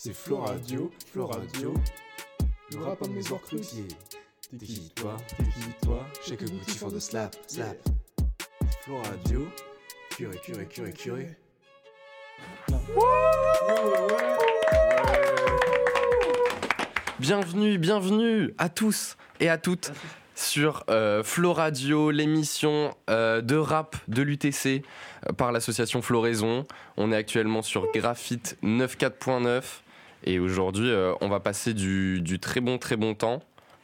C'est Floradio, Floradio. Le rap à mes cruciers. T'es qui toi, j'ai que goût for de slap, slap. Floradio, curé. Bienvenue à tous et à toutes sur Floradio, l'émission de rap de l'UTC par l'association Floraison. On est actuellement sur Graphite 94.9 et aujourd'hui on va passer du très bon temps.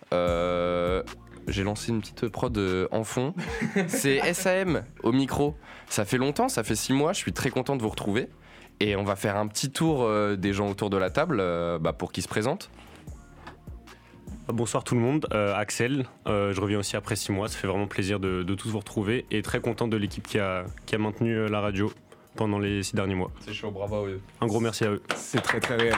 J'ai lancé une petite prod en fond. C'est SAM au micro. Ça fait longtemps, ça fait 6 mois, je suis très content de vous retrouver. Et on va faire un petit tour des gens autour de la table pour qu'ils se présentent. Bonsoir tout le monde, Axel, je reviens aussi après 6 mois, ça fait vraiment plaisir de tous vous retrouver et très content de l'équipe qui a maintenu la radio pendant les 6 derniers mois. C'est chaud, bravo à eux. Un gros merci à eux. C'est très réel.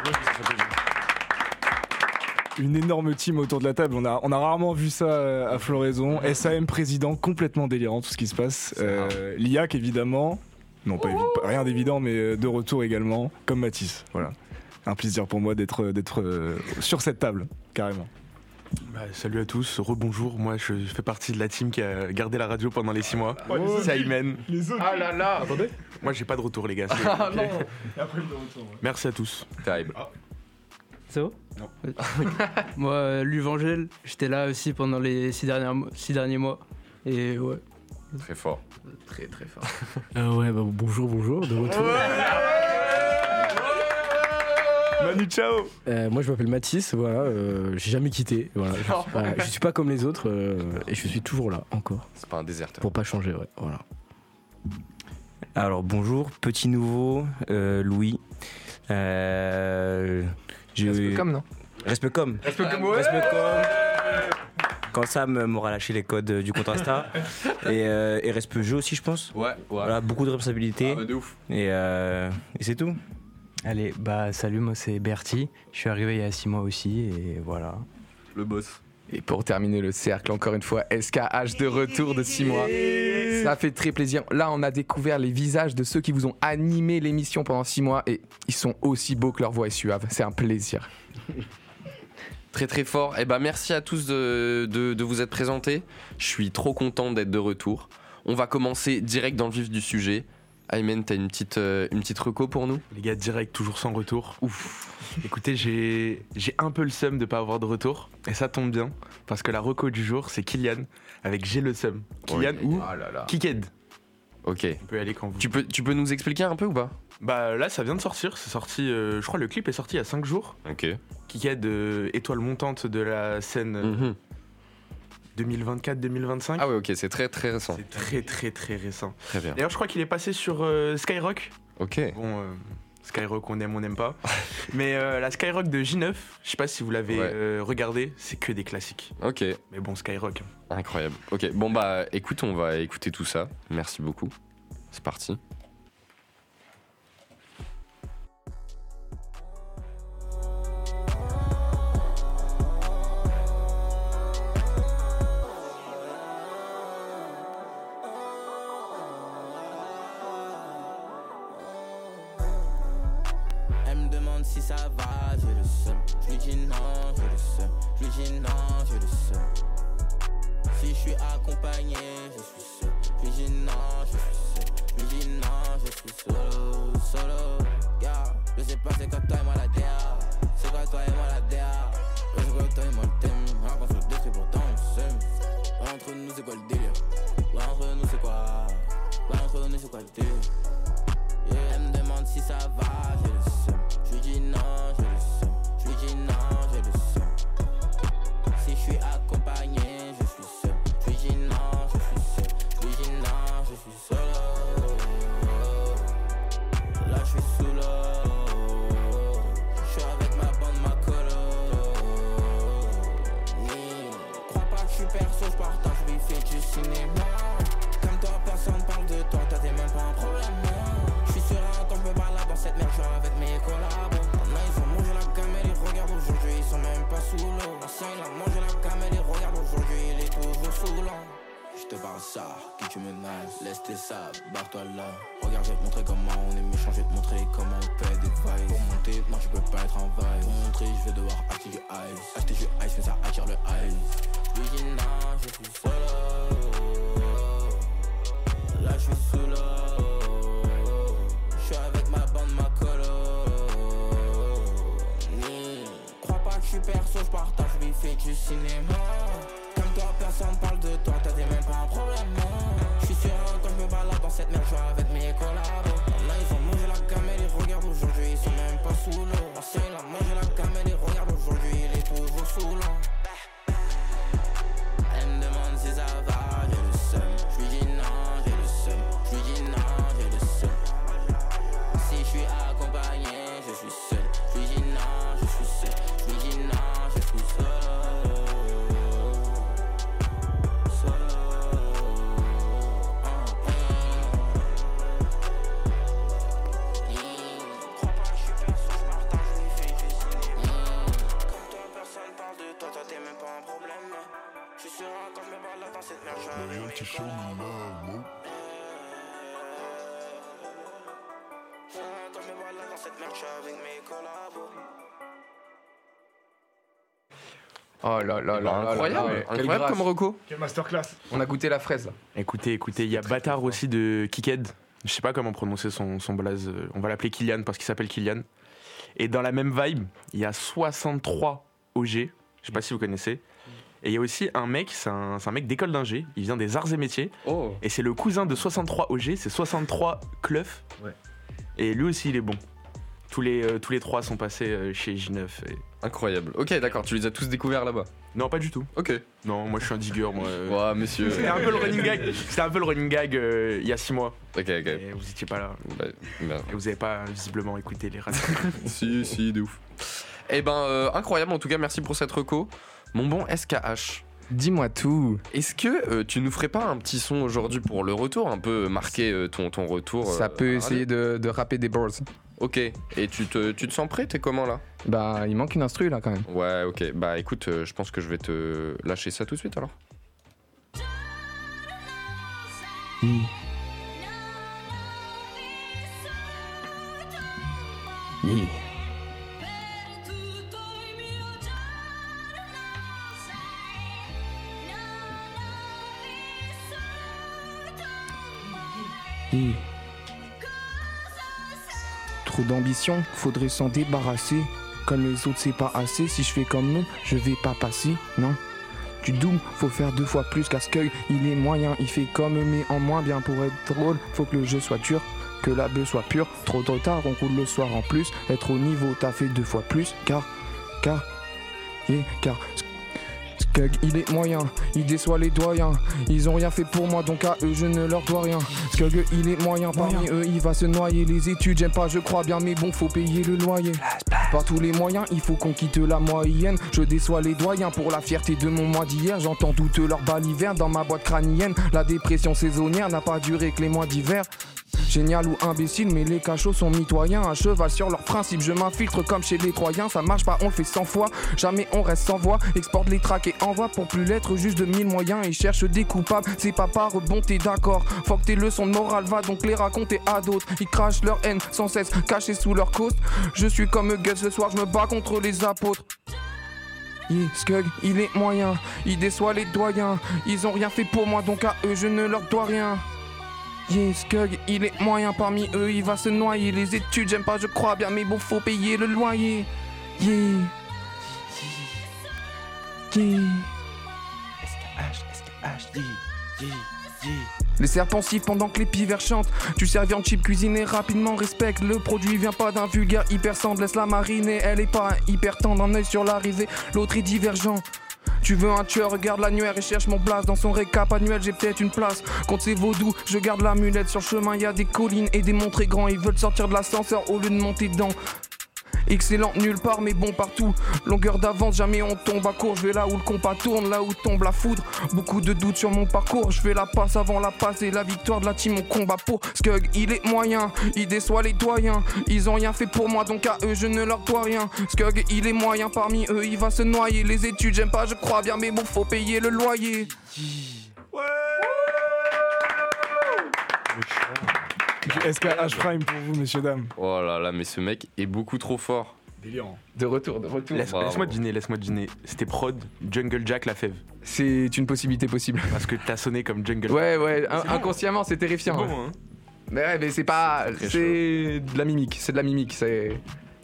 Une énorme team autour de la table, on a rarement vu ça à Floraison. SAM président, complètement délirant tout ce qui se passe. Liac évidemment, non pas rien d'évident mais de retour également, comme Mathis, voilà. Un plaisir pour moi d'être sur cette table, carrément. Salut à tous, rebonjour, moi je fais partie de la team qui a gardé la radio pendant les 6 mois. C'est Aymen. Ah là là, attendez. Moi j'ai pas de retour les gars. Ah non. Et après le retour. Ouais. Merci à tous. Terrible. C'est bon ? Non. Moi, l'Uvangel, j'étais là aussi pendant les 6 derniers mois. Et ouais. Très fort. Très fort. Bonjour, de retour. Manu, ciao. Moi je m'appelle Mathis, voilà, j'ai jamais quitté, voilà. Je suis pas comme les autres et je suis toujours là, encore. C'est pas un déserteur. Pour pas changer, ouais, voilà. Alors bonjour, petit nouveau, Louis. Respectcom, non ? Respectcom. Quand Sam m'aura lâché les codes du compte Insta. et Respect Jeu aussi, je pense. Ouais. Voilà, beaucoup de responsabilités. De ouf. Et c'est tout. Allez, salut, moi c'est Bertie, je suis arrivé il y a 6 mois aussi et voilà. Le boss. Et pour terminer le cercle, encore une fois, SKH de retour de 6 mois. Ça fait très plaisir. Là, on a découvert les visages de ceux qui vous ont animé l'émission pendant 6 mois et ils sont aussi beaux que leur voix est suave. C'est un plaisir. Très fort. Et merci à tous de vous être présentés. Je suis trop content d'être de retour. On va commencer direct dans le vif du sujet. Aymen, t'as une petite reco pour nous ? Les gars, direct, toujours sans retour. Ouf. Écoutez, j'ai un peu le seum de pas avoir de retour. Et ça tombe bien, parce que la reco du jour, c'est Kylian, avec J'ai le seum. Kylian ou Kiked. Ok. On peut y aller quand vous... Tu peux nous expliquer un peu ou pas ? Là, ça vient de sortir. C'est sorti, je crois le clip est sorti il y a 5 jours. Ok. Kiked, étoile montante de la scène 2024-2025. Ah ouais, ok, c'est très récent. C'est très récent. Très bien. D'ailleurs, je crois qu'il est passé sur Skyrock. Ok. Bon, Skyrock, on n'aime pas. Mais la Skyrock de J9, je sais pas si vous l'avez regardé, c'est que des classiques. Ok. Mais bon, Skyrock. Incroyable. Ok, bon écoute, on va écouter tout ça. Merci beaucoup. C'est parti. Si ça va, j'ai le seum. Je lui dis non, j'ai le seum. Je lui dis non, j'ai le seum. Si je suis accompagné, je suis seul. Je lui dis non, je suis seul. Je lui dis non, je suis solo. Yeah. Je sais pas c'est quoi toi et moi la DA. C'est quoi toi et moi la DA. Je sais quoi toi et moi le thème. Rien qu'on se détruit pourtant on s'aime. Entre nous c'est quoi le délire. Entre nous c'est quoi. Entre nous c'est quoi le délire. Yeah. Elle me demande si ça va, j'ai le seum. Je lui dis non, j'ai le seum. Je lui dis non, j'ai le seum. Si je suis accompagné, je suis seul. Je lui dis non, je suis seul. Je lui dis non, je suis solo. Là je suis sous l'eau. Je suis avec ma bande, ma colo. Crois pas que je suis perso, je partage, je lui fais du cinéma. Comme toi, personne parle de toi, t'as même pas un problème. Dans cette merde, je suis avec mes collabos. Maintenant ils ont mangé la gamme et les regarde aujourd'hui, ils sont même pas sous l'eau. L'ancien il a mangé la gamme et les regarde aujourd'hui, il est toujours sous l'eau. Je te parle ça, qui tu menaces, laisse tes sables, barre-toi là. Regarde, je vais te montrer comment on est méchant, je vais te montrer comment on paie des vailles. Pour monter, non tu peux pas du cinéma. Comme toi, personne parle de toi, t'as même pas un problème. Je suis sûr, quand je me balade dans cette merde, je suis avec mes collabos. Là, ils ont mangé la gamelle, ils regardent aujourd'hui, ils sont même pas sous l'eau. Ancien, il a mangé la gamelle, ils regardent aujourd'hui, il est toujours sous l'eau. Elle me demande si ça va, j'ai le seum. Je lui dis non, j'ai le seum. Je lui dis non, j'ai le seum. Si je suis accompagné, je suis seul. Je lui dis non, je suis seul. Je lui dis non, je suis seul. Oh là là là, Incroyable, incroyable comme reco. Quelle masterclass. On a goûté la fraise là. Écoutez, il y a Bâtard aussi de Kiked. Je sais pas comment prononcer son blaze. On va l'appeler Kylian parce qu'il s'appelle Kylian. Et dans la même vibe, il y a 63 OG. Je sais pas si vous connaissez. Et il y a aussi un mec, c'est un mec d'école d'ingé. Il vient des arts et métiers. Oh. Et c'est le cousin de 63 OG. C'est 63 Cleuf. Ouais. Et lui aussi, il est bon. Tous les trois sont passés chez J9. Et... Incroyable. Ok, d'accord, tu les as tous découverts là-bas. Non, pas du tout. Ok. Non, moi je suis un digger. Moi. Ouais, monsieur. C'était un peu le running gag. C'était un peu le running gag il y a 6 mois. Ok. Et vous étiez pas là. Bah, merde. Et vous avez pas visiblement écouté les radios. si, de ouf. Eh ben, incroyable en tout cas, merci pour cette reco. Mon bon SKH. Dis-moi tout. Est-ce que tu nous ferais pas un petit son aujourd'hui pour le retour, un peu marquer ton retour Ça peut essayer de rapper des bars. Ok, et tu te sens prêt? T'es comment là? Bah, il manque une instru là quand même. Ouais, ok. Bah écoute, je pense que je vais te lâcher ça tout de suite alors. Trop d'ambition, faudrait s'en débarrasser. Comme les autres, c'est pas assez. Si je fais comme eux, je vais pas passer, non. Du double, faut faire 2 fois plus qu'à ce qu'œil. Il est moyen, il fait comme eux, mais en moins bien pour être drôle. Faut que le jeu soit dur, que la bœuf soit pure. Trop tard, on roule le soir en plus. Être au niveau, t'as fait 2 fois plus. Car, Skug, il est moyen, il déçoit les doyens. Ils ont rien fait pour moi, donc à eux je ne leur dois rien. Skug, il est moyen, parmi eux il va se noyer. Les études, j'aime pas, je crois bien, mais bon, faut payer le loyer. Par tous les moyens, il faut qu'on quitte la moyenne. Je déçois les doyens pour la fierté de mon mois d'hier. J'entends toutes leurs balivernes dans ma boîte crânienne. La dépression saisonnière n'a pas duré que les mois d'hiver. Génial ou imbécile, mais les cachots sont mitoyens. À cheval sur leurs principes, je m'infiltre comme chez les Troyens. Ça marche pas, on le fait 100 fois, jamais on reste sans voix. Exporte les tracks et envoie pour plus l'être, juste de 1000 moyens. Ils cherchent des coupables, c'est pas par bonté, d'accord. Faut que tes leçons de morale, va donc les raconter à d'autres. Ils crachent leur haine sans cesse, cachés sous leur côte. Je suis comme Guts, ce soir je me bats contre les apôtres. Skug, il est moyen, il déçoit les doyens. Ils ont rien fait pour moi, donc à eux je ne leur dois rien. Skug, il est moyen, parmi eux il va se noyer. Les études, j'aime pas, je crois bien, mais bon, faut payer le loyer. Les serpents sifflent pendant que les pivers chantent. Tu sers viande cheap cuisinée rapidement, respecte. Le produit vient pas d'un vulgaire hyper tendre, laisse la mariner. Elle est pas hyper tendre, un œil sur l'arrivée, l'autre est divergent. Tu veux un tueur, regarde l'annuaire et cherche mon blast. Dans son récap annuel, j'ai peut-être une place. Contre ces vaudous, je garde l'amulette. Sur le chemin, y a des collines et des monts très grands. Ils veulent sortir de l'ascenseur au lieu de monter dedans. Excellent nulle part mais bon partout. Longueur d'avance, jamais on tombe à court. Je vais là où le compas tourne, là où tombe la foudre. Beaucoup de doutes sur mon parcours. Je fais la passe avant la passe et la victoire de la team. On combat pour Skug, il est moyen, il déçoit les doyens. Ils ont rien fait pour moi donc à eux je ne leur dois rien. Skug, il est moyen, parmi eux il va se noyer. Les études j'aime pas, je crois bien mais bon faut payer le loyer. Du SKH Prime pour vous, messieurs, dames. Oh là là, mais ce mec est beaucoup trop fort. Délirant. De retour. Laisse-moi deviner. C'était prod Jungle Jack La Fève. C'est une possibilité possible. Parce que t'as sonné comme Jungle Jack. Ouais, inconsciemment c'est terrifiant. C'est bon, hein. Mais c'est pas. C'est de la mimique,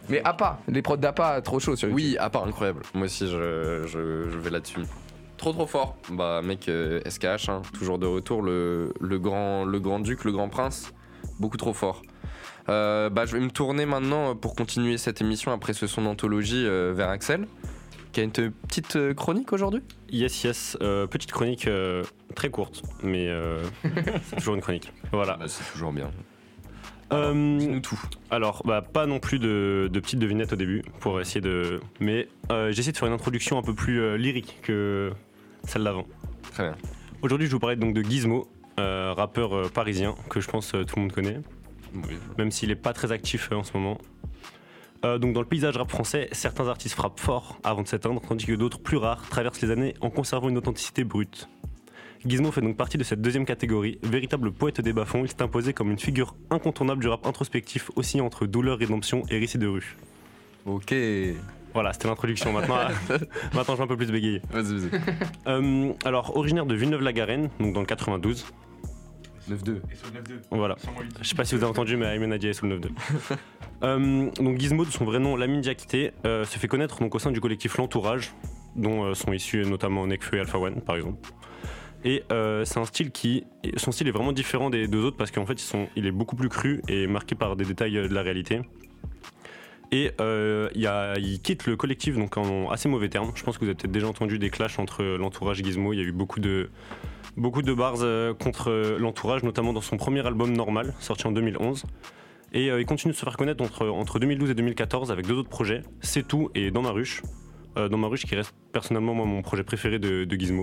Mais APA, les prods d'APA, trop chaud sur YouTube. Oui, APA, incroyable. Moi aussi, je vais là-dessus. Trop fort. Bah, mec, SKH, hein, toujours de retour. Le grand duc, le grand prince. Beaucoup trop fort. Je vais me tourner maintenant pour continuer cette émission après ce son d'anthologie vers Axel, qui a une petite chronique aujourd'hui. Yes. Petite chronique très courte, mais c'est toujours une chronique. Voilà. Bah, c'est toujours bien. Dis-nous tout. Alors, pas non plus de petites devinettes au début, pour essayer de... Mais j'essaie de faire une introduction un peu plus lyrique que celle d'avant. Très bien. Aujourd'hui, je vous parlais donc de Gizmo, rappeur parisien, que je pense tout le monde connaît. Oui. Même s'il n'est pas très actif en ce moment. Donc dans le paysage rap français, certains artistes frappent fort avant de s'éteindre, tandis que d'autres, plus rares, traversent les années en conservant une authenticité brute. Gizmo fait donc partie de cette deuxième catégorie. Véritable poète des bas-fonds, il s'est imposé comme une figure incontournable du rap introspectif, aussi entre douleur, rédemption et récit de rue. Ok. Voilà, c'était l'introduction. Maintenant, je vais un peu plus bégayer. Vas-y. Alors, originaire de Villeneuve-la-Garenne, donc dans le 92. 9-2. Et sur le 9-2. Voilà. Je sais pas si vous avez entendu, mais Ayman Nadia est sous le 9-2. Donc Gizmo, de son vrai nom Lamine Diakité, se fait connaître donc au sein du collectif L'Entourage, dont sont issus notamment Nekfeu et Alpha One, par exemple. Et c'est un style son style est vraiment différent des deux autres parce qu'en fait il est beaucoup plus cru et marqué par des détails de la réalité. Et il quitte le collectif donc en assez mauvais termes. Je pense que vous avez peut-être déjà entendu des clashs entre L'Entourage et Gizmo. Il y a eu beaucoup de bars contre L'Entourage, notamment dans son premier album Normal, sorti en 2011. Et il continue de se faire connaître entre 2012 et 2014 avec deux autres projets, C'est tout et Dans ma ruche. Dans ma ruche qui reste personnellement moi, mon projet préféré de Gizmo.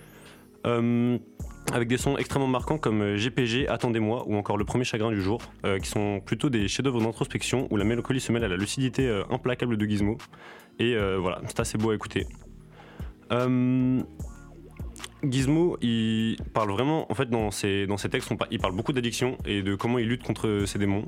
Avec des sons extrêmement marquants comme GPG, Attendez-moi ou encore Le premier chagrin du jour, qui sont plutôt des chefs-d'œuvre d'introspection où la mélancolie se mêle à la lucidité implacable de Gizmo. Et voilà, c'est assez beau à écouter. Gizmo, il parle vraiment, en fait, dans ses textes, il parle beaucoup d'addiction et de comment il lutte contre ses démons.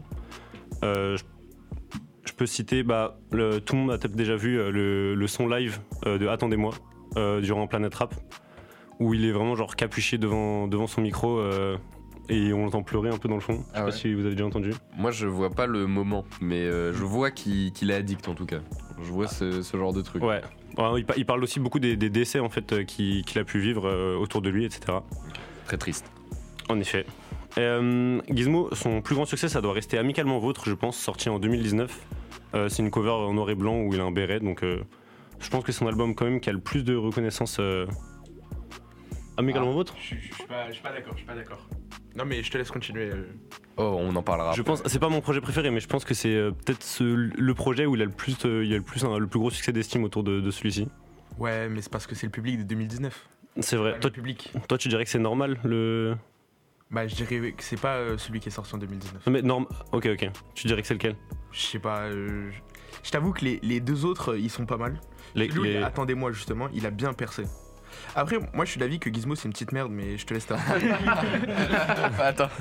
Je peux citer, tout le monde a peut-être déjà vu le son live de Attendez-moi durant Planète Rap, où il est vraiment genre capuché devant son micro et on l'entend pleurer un peu dans le fond. Je sais pas si vous avez déjà entendu. Moi, je vois pas le moment, mais je vois qu'il est addict en tout cas. Je vois ce genre de truc. Ouais. Il parle aussi beaucoup des décès en fait qu'il a pu vivre autour de lui, etc. Très triste. En effet. Gizmo, son plus grand succès, ça doit rester Amicalement Vôtre, je pense, sorti en 2019. C'est une cover en noir et blanc où il a un béret, donc je pense que c'est son album quand même qui a le plus de reconnaissance. Amicalement Vôtre. Je suis pas d'accord. Non mais je te laisse continuer. Oh, on en parlera. Je pense, c'est pas mon projet préféré, mais je pense que c'est peut-être le projet où il y a le plus gros succès d'estime autour de celui-ci. Ouais, mais c'est parce que c'est le public de 2019. C'est vrai. Toi, tu dirais que c'est normal le. Bah, je dirais que c'est pas celui qui est sorti en 2019. Non, mais ok. Tu dirais que c'est lequel? Je sais pas. Je t'avoue que les deux autres, ils sont pas mal. Attendez-moi justement, il a bien percé. Après, moi je suis d'avis que Gizmo c'est une petite merde, mais je te laisse Attends.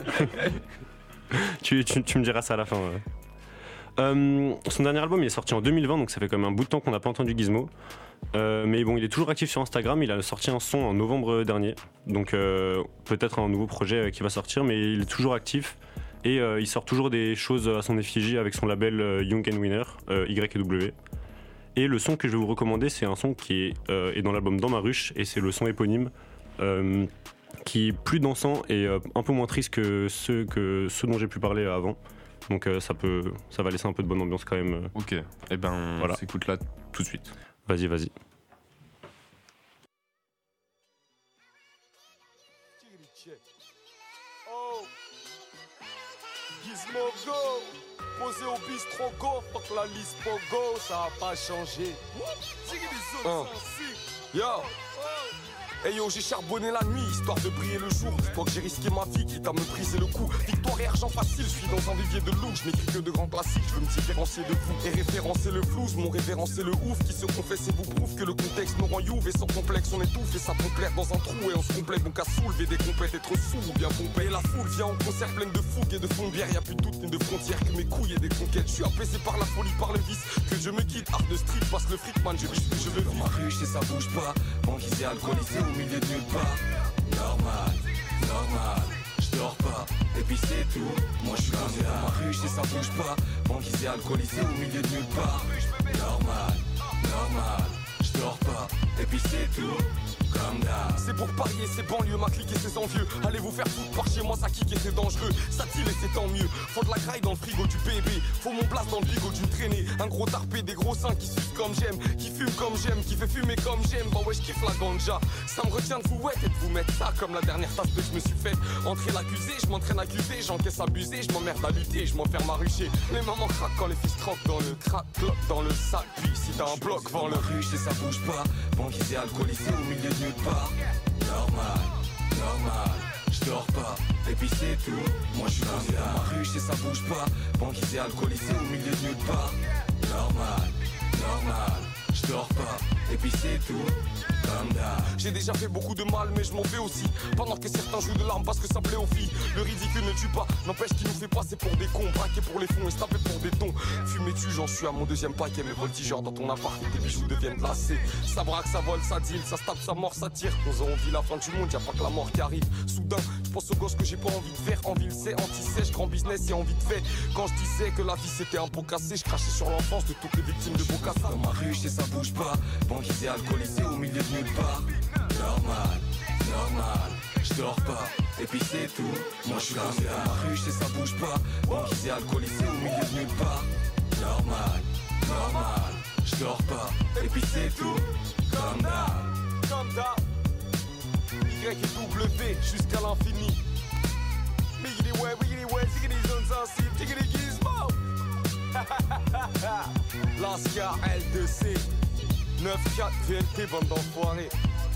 tu me diras ça à la fin. Son dernier album il est sorti en 2020, donc ça fait quand même un bout de temps qu'on n'a pas entendu Gizmo. Mais bon, il est toujours actif sur Instagram, il a sorti un son en novembre dernier, donc peut-être un nouveau projet qui va sortir, mais il est toujours actif et il sort toujours des choses à son effigie avec son label Young and Winner, Y&W. Et le son que je vais vous recommander, c'est un son qui est dans l'album Dans ma ruche, et c'est le son éponyme qui est plus dansant et un peu moins triste que ceux dont j'ai pu parler avant. Donc ça va laisser un peu de bonne ambiance quand même. Ok, et ben voilà. On s'écoute là tout de suite. Vas-y. Oh, Gizmo go, posé au bistrot go, fuck la liste go, ça a pas changé. Yo. Hey yo, j'ai charbonné la nuit, histoire de briller le jour. Dis-toi que j'ai risqué ma vie, quitte à me briser le cou. Victoire et argent facile, je suis dans un vivier de loup. Je n'écris que de grands classiques, je veux me différencier de vous. Et référencer le flouze, mon référencé le ouf. Qui se confesse et vous prouve que le contexte nous rend youve. Et sans complexe, on étouffe et ça pompe l'air dans un trou. Et on se complète, donc à soulever des compètes, être sous ou bien pomper. Et la foule vient en concert pleine de fougue et de fond de bière. Y'a plus de doute ni de frontières que mes couilles et des conquêtes. Je suis apaisé par la folie, par le vice. Que je me quitte, art de street, passe le fric, man, je vis ce que je veux. Dans ma ruche et ça bouge pas, banquisé, alcoolisé au milieu de nulle part. Normal, je dors pas, et puis c'est tout. Moi je suis comme dans ma rue, ça bouge pas. Banquisé, alcoolisé au milieu de nulle part. Normal, normal, je dors pas, et puis c'est tout. Comme d'hab. C'est pour parier, c'est banlieue, ma clique et ses envieux. Allez vous faire foutre par chez moi, ça kick et c'est dangereux. Ça tire et c'est tant mieux. Faut de la graille dans le frigo du bébé. Faut mon place dans le bigot d'une traînée. Un gros tarpé, des gros seins qui sucent comme j'aime. Qui fume comme j'aime, qui fait fumer comme j'aime. Bah ouais, je kiffe la ganja. Ça me retient de vous wet et de vous mettre ça comme la dernière tasse que je me suis faite. Entrer l'accusé, je m'entraîne à accuser. J'encaisse abusé, je m'emmerde à lutter. Je m'enferme à rucher. Mais maman craque quand les fils croquent dans le crack dans le sac. Puis si t'as un bloc, vends le ruche et ça bouge pas. Banquisé, alcoolisé au milieu de nulle part. Normal, normal, je dors pas, et puis c'est tout. Moi je suis comme dans ma rue, ça bouge pas. Banquisé, alcoolisé au milieu de nulle part. Normal, normal, je dors pas, et puis c'est tout. Comme d'hab. J'ai déjà fait beaucoup de mal, mais je m'en fais aussi. Pendant que certains jouent de l'arme parce que ça plaît aux filles. Le ridicule ne tue pas, n'empêche qu'il nous fait passer pour des cons. Braquer pour les fonds et se taper pour des tons. Fumer tu, j'en suis à mon deuxième paquet. Mes voltigeurs dans ton appart, tes bijoux deviennent glacés. Ça braque, ça vole, ça deal, ça se tape, ça mord, ça tire. 11 ans on vit la fin du monde, y'a pas que la mort qui arrive. Soudain, je pense aux gosses que j'ai pas envie de faire. En ville c'est anti-sèche, grand business et envie de fait. Quand je disais que la vie c'était un pot cassé, je crachais sur l'enfance de toutes les victimes de Bocassa. Dans ma rue, ça bouge pas. Banquisé, alcoolisé au milieu de nulle part. Normal, normal, je dors pas, et puis c'est tout. Moi je suis comme dans ma rue, ça bouge pas. Banquisé, alcoolisé au milieu de nulle part. Normal, normal, je dors pas, et puis c'est tout. Comme d'hab, comme d'hab. Y et W jusqu'à l'infini. Biggity way, ziggity zone sensible, jiggity gizmo. Lascar L2C 9-4 VLT, bande d'enfoirés.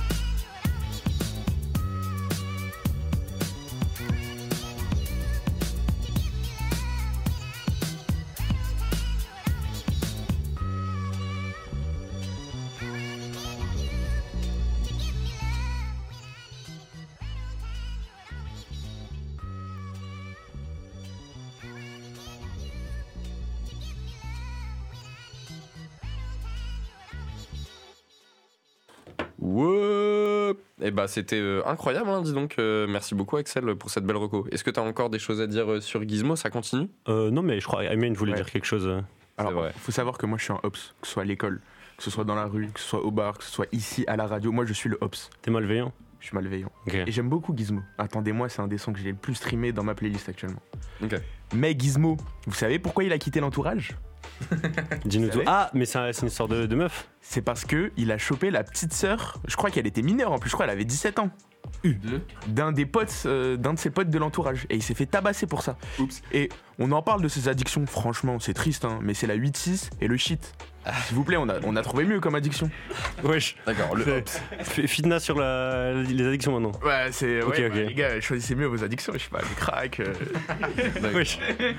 Ouais. Et bah c'était incroyable, hein, dis donc. Merci beaucoup Axel pour cette belle reco. Est-ce que t'as encore des choses à dire sur Gizmo? Ça continue? Non, mais je crois Aymen voulait dire quelque chose. Alors, il faut savoir que moi je suis un Ops, que ce soit à l'école, que ce soit dans la rue, que ce soit au bar, que ce soit ici à la radio. Moi je suis le Ops. T'es malveillant? Je suis malveillant. Okay. Et j'aime beaucoup Gizmo. Attendez-moi, c'est un des sons que j'ai le plus streamé dans ma playlist actuellement. Okay. Mais Gizmo, vous savez pourquoi il a quitté l'entourage? Dis-nous tout. Ah, mais c'est une histoire de meuf. C'est parce que il a chopé la petite sœur, je crois qu'elle était mineure en plus, je crois qu'elle avait 17 ans. D'un des potes, d'un de ses potes de l'entourage. Et il s'est fait tabasser pour ça. Oups. Et on en parle de ses addictions, franchement, c'est triste, hein, mais c'est la 8-6 et le shit. S'il vous plaît, on a trouvé mieux comme addiction. Wesh. D'accord, le Ops. Fitna sur les addictions maintenant. Ouais, c'est. Okay, ouais, okay. Les gars, choisissez mieux vos addictions, je sais pas, les cracks. Wesh.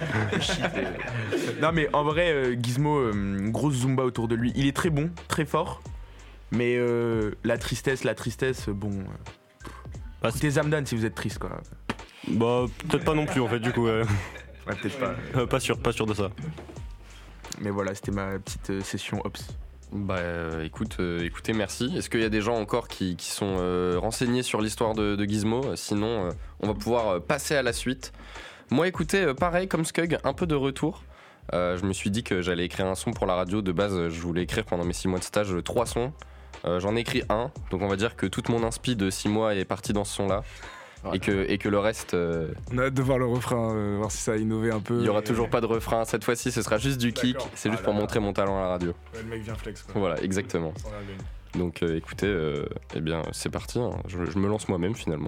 Non, mais en vrai, Gizmo, grosse Zumba autour de lui. Il est très bon, très fort. Mais la tristesse, bon. Écoutez Zamdan si vous êtes triste, quoi. Bah, peut-être pas non plus en fait, du coup. Ouais, peut-être pas. Pas sûr de ça. Mais voilà, c'était ma petite session Ops. Bah écoutez, merci. Est-ce qu'il y a des gens encore qui sont renseignés sur l'histoire de Gizmo? Sinon, on va pouvoir passer à la suite. Moi, écoutez, pareil comme Skug, un peu de retour. Je me suis dit que j'allais écrire un son pour la radio. De base, je voulais écrire pendant mes 6 mois de stage 3 sons. J'en ai écrit un, donc on va dire que toute mon inspi de 6 mois est partie dans ce son-là. Et que le reste... On a hâte de voir le refrain, voir si ça a innové un peu. Il n'y aura toujours pas de refrain, cette fois-ci ce sera juste du kick, c'est juste pour montrer mon talent à la radio. Ouais, le mec vient flex, quoi. Voilà, exactement. Donc écoutez, eh bien c'est parti, hein. Je me lance moi-même finalement.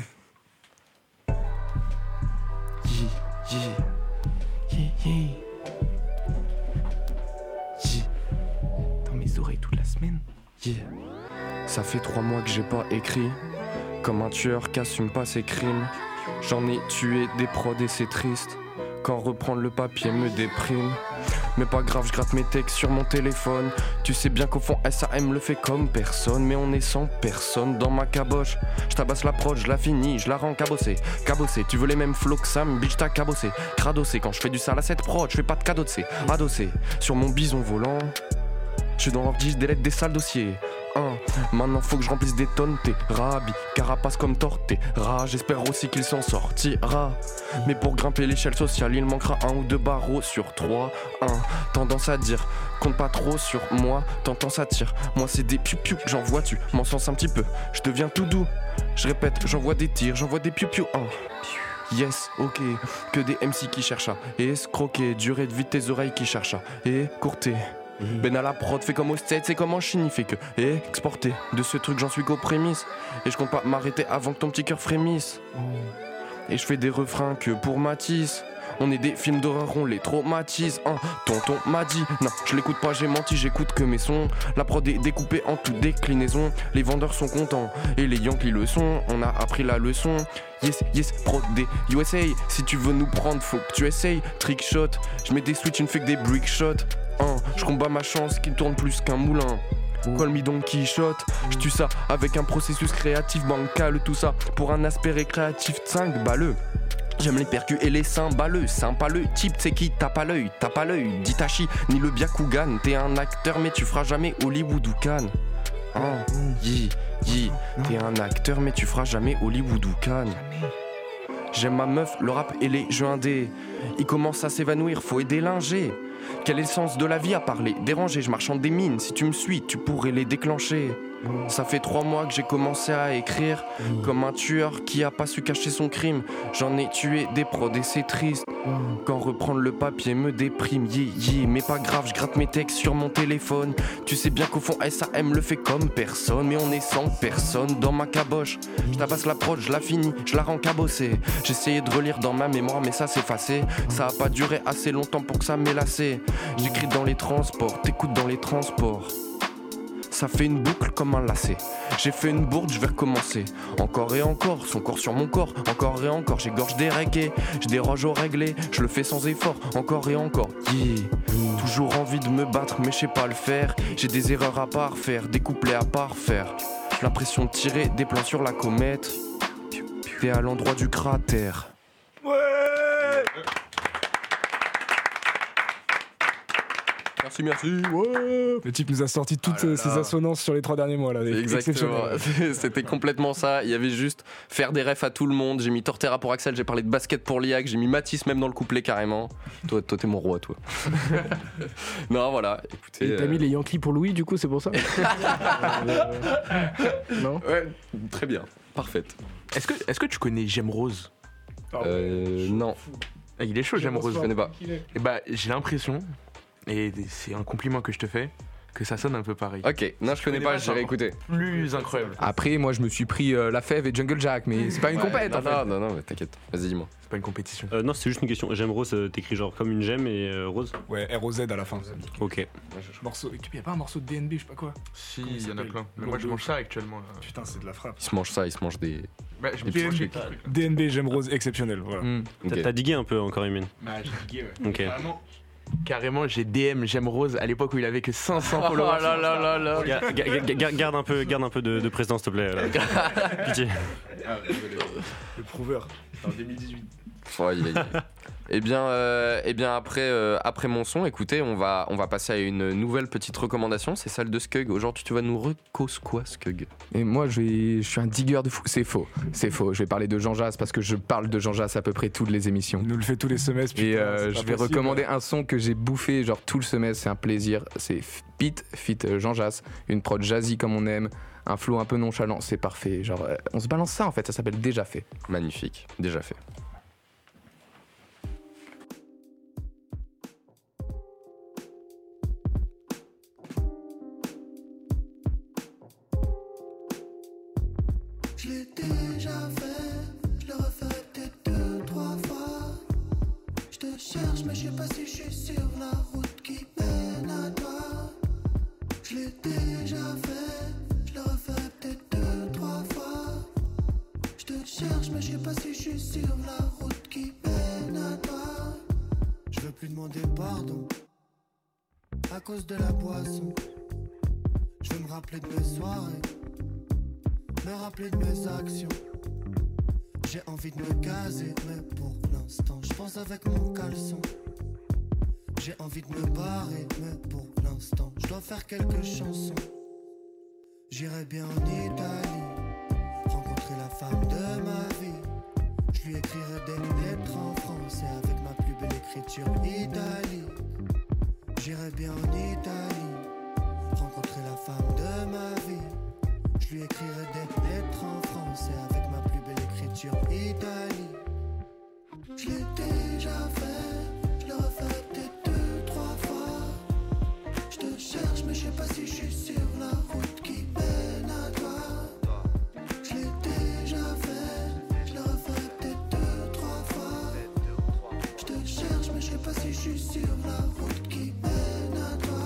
Dans mes oreilles toute la semaine. Ça fait 3 mois que j'ai pas écrit. Comme un tueur qu'assume pas ses crimes. J'en ai tué des prods et c'est triste. Quand reprendre le papier me déprime. Mais pas grave, je gratte mes textes sur mon téléphone. Tu sais bien qu'au fond SAM le fait comme personne. Mais on est sans personne dans ma caboche. Je tabasse la prod, je la finis, je la rends cabossée. Cabossée, tu veux les mêmes flots que Sam, bitch t'as cabossé. Cradossé, quand je fais du sale à cette prod, je fais pas de cadeau de C. Adossé sur mon bison volant. Je suis dans l'ordi, je délète des sales dossiers. Maintenant faut que je remplisse des tonnes, t'es rabi, carapace comme Tortera. J'espère aussi qu'il s'en sortira. Mais pour grimper l'échelle sociale, il manquera 1 ou 2 barreaux sur 3. Tendance à dire, compte pas trop sur moi, tendance à tire. Moi c'est des piou-piou, j'envoie, tu m'en sens un petit peu. Je deviens tout doux, je répète, j'envoie des tirs, j'envoie des piou-piou. Yes, ok, que des MC qui cherchent à escroquer, durer de vite tes oreilles qui cherchent à écourter. Ben à la prod, fait comme au States, c'est comme en Chine, il fait que exporter. De ce truc, j'en suis qu'aux prémices. Et je compte pas m'arrêter avant que ton petit cœur frémisse. Et je fais des refrains que pour Matisse. On est des films d'horreur, on les traumatise. Tonton m'a dit, non, je l'écoute pas, j'ai menti, j'écoute que mes sons. La prod est découpée en toute déclinaison. Les vendeurs sont contents et les Yankees le sont. On a appris la leçon. Yes, yes, prod des USA. Si tu veux nous prendre, faut que tu essayes. Trick shot, je mets des switches, une fait que des brick shots. Je combats ma chance qui tourne plus qu'un moulin. Call me Don Quichotte, je tue ça avec un processus créatif bancal, tout ça pour un aspect récréatif 5 balleux. J'aime les percus et les cymballeux, sympa le type, c'est qui tape à l'œil, d'Itachi, ni le Byakugan. T'es un acteur mais tu feras jamais Hollywood ou Cannes. T'es un acteur mais tu feras jamais Hollywood ou Cannes. J'aime ma meuf, le rap et les jeux indés. Ils commencent à s'évanouir, faut aider linger. Quel est le sens de la vie à parler déranger, je marchande des mines, si tu me suis, tu pourrais les déclencher. Ça fait 3 mois que j'ai commencé à écrire comme un tueur qui a pas su cacher son crime. J'en ai tué des prods et c'est triste. Quand reprendre le papier me déprime, mais pas grave, je gratte mes textes sur mon téléphone. Tu sais bien qu'au fond SAM le fait comme personne, mais on est 100 personnes dans ma caboche. Je tabasse la prod, je la finis, je la rends cabossée. J'essayais de relire dans ma mémoire mais ça s'est effacé. Ça a pas duré assez longtemps pour que ça m'ait lassé. J'écris dans les transports, t'écoutes dans les transports. Ça fait une boucle comme un lacet. J'ai fait une bourde, je vais recommencer. Encore et encore, son corps sur mon corps. Encore et encore, j'égorge des reggae. Je déroge au réglé, je le fais sans effort. Encore et encore, toujours envie de me battre, mais je sais pas le faire. J'ai des erreurs à parfaire, des couplets à parfaire. J'ai l'impression de tirer des plans sur la comète. T'es à l'endroit du cratère. Ouais. Merci, ouais. Le type nous a sorti toutes ses assonances sur les 3 derniers mois là. Exactement, c'était complètement ça. Il y avait juste faire des refs à tout le monde. J'ai mis Tortera pour Axel, j'ai parlé de basket pour Liac, j'ai mis Matisse même dans le couplet carrément. Toi t'es mon roi, toi. Non, voilà, écoutez. Et t'as mis les Yankees pour Louis, du coup, c'est pour ça. Non. Ouais, très bien, parfaite. Est-ce que tu connais J'aime Rose? Non. Il est chaud, J'aime Rose. Je connais pas. Et bah, j'ai l'impression, et c'est un compliment que je te fais, que ça sonne un peu pareil. Ok, non, je connais pas, j'ai réécouté. Plus incroyable. Après, moi, je me suis pris La Fève et Jungle Jack, mais c'est pas une compète. Non, mais t'inquiète. Vas-y, dis-moi. C'est pas une compétition. Non, c'est juste une question. J'aime Rose, t'écris genre comme une gemme et Rose. Ouais, R-O-Z à la fin. Ok. Morceau. Y'a pas un morceau de DNB, je sais pas quoi. Si, il y en a plein. Mais moi, je mange ça actuellement. Là. Putain, c'est de la frappe. Il se mange des. Bah, je DNB, J'aime Rose, exceptionnel. Voilà. T'as digué un peu encore, Emin. Bah, j'ai digué, ouais. Ok. Carrément, j'ai DM J'aime Rose à l'époque où il avait que 500 followers. Oh là. Garde un peu de présence, s'il te plaît. Pitié. Le prouveur. En 2018. Eh bien après mon son, écoutez, on va passer à une nouvelle petite recommandation. C'est celle de Skug. Aujourd'hui, tu vas nous recause quoi, Skug? Et moi, je suis un digueur de fou. C'est faux. Je vais parler de Jean Jass parce que je parle de Jean Jass à peu près toutes les émissions. Il nous le fait tous les semestres. Et putain, je vais recommander un son que j'ai bouffé genre tout le semestre. C'est un plaisir. C'est Pete fit Jean Jass, une prod jazzy comme on aime, un flow un peu nonchalant. C'est parfait. Genre, on se balance ça en fait. Ça s'appelle Déjà fait. Magnifique, déjà fait. Je l'ai déjà fait, je le referai peut-être 2-3 fois. Je te cherche mais je sais pas si je suis sur la route qui mène à toi. Je l'ai déjà fait, je le referai peut-être 2-3 fois. Je te cherche mais je sais pas si je suis sur la route qui mène à toi. Je veux plus demander pardon à cause de la boisson. Je veux me rappeler de mes soirées, me rappeler de mes actions. J'ai envie de me caser, mais pour l'instant je pense avec mon caleçon. J'ai envie de me barrer, mais pour l'instant je dois faire quelques chansons. J'irai bien en Italie, rencontrer la femme de ma vie. Je lui écrirai des lettres en français avec ma plus belle écriture Italie. J'irai bien en Italie, rencontrer la femme de ma vie. Je lui écrirai des lettres en français avec ma plus belle écriture Italie. Je l'ai déjà fait, je le refais peut-être 2-3 fois. Je te cherche mais je sais pas si je suis sur la route qui mène à toi. Je l'ai déjà fait, je le refais peut-être 2-3 fois. Je te cherche mais je sais pas si je suis sur la route qui mène à toi.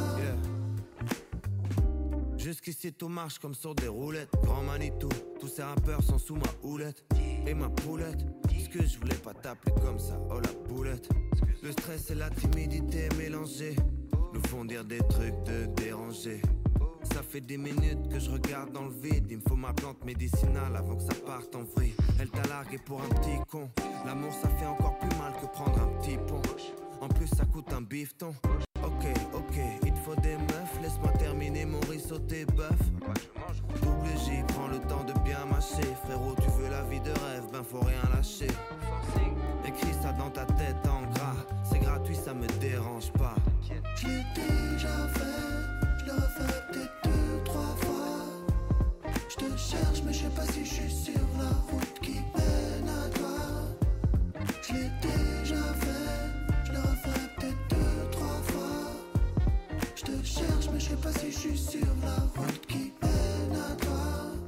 Jusqu'ici tout marche comme sur des roulettes. Grand Manitou, tous ces rappeurs sont sous ma houlette. Et ma poulette, ce que je voulais pas t'appeler comme ça, oh la boulette. Le stress et la timidité mélangés nous font dire des trucs de dérangés. Ça fait des minutes que je regarde dans le vide. Il me faut ma plante médicinale avant que ça parte en vrille. Elle t'a largué pour un petit con. L'amour ça fait encore plus mal que prendre un petit pont. En plus ça coûte un bifton. Ok, il te faut des meufs. Laisse-moi terminer mon risotté bœuf. Double J, prends le temps de bien mâcher. Frérot, tu veux la vie de rêve, ben faut rien lâcher. Écris ça dans ta tête en gras. C'est gratuit, ça me dérange pas. Je l'ai déjà fait, je le refais peut-être 2-3 fois. Je te cherche mais je sais pas si je suis sur la route qui mène à toi. Je l'ai déjà fait, je le refais peut-être 2-3 fois. Je te cherche mais je sais pas si je suis sur la route qui mène à toi.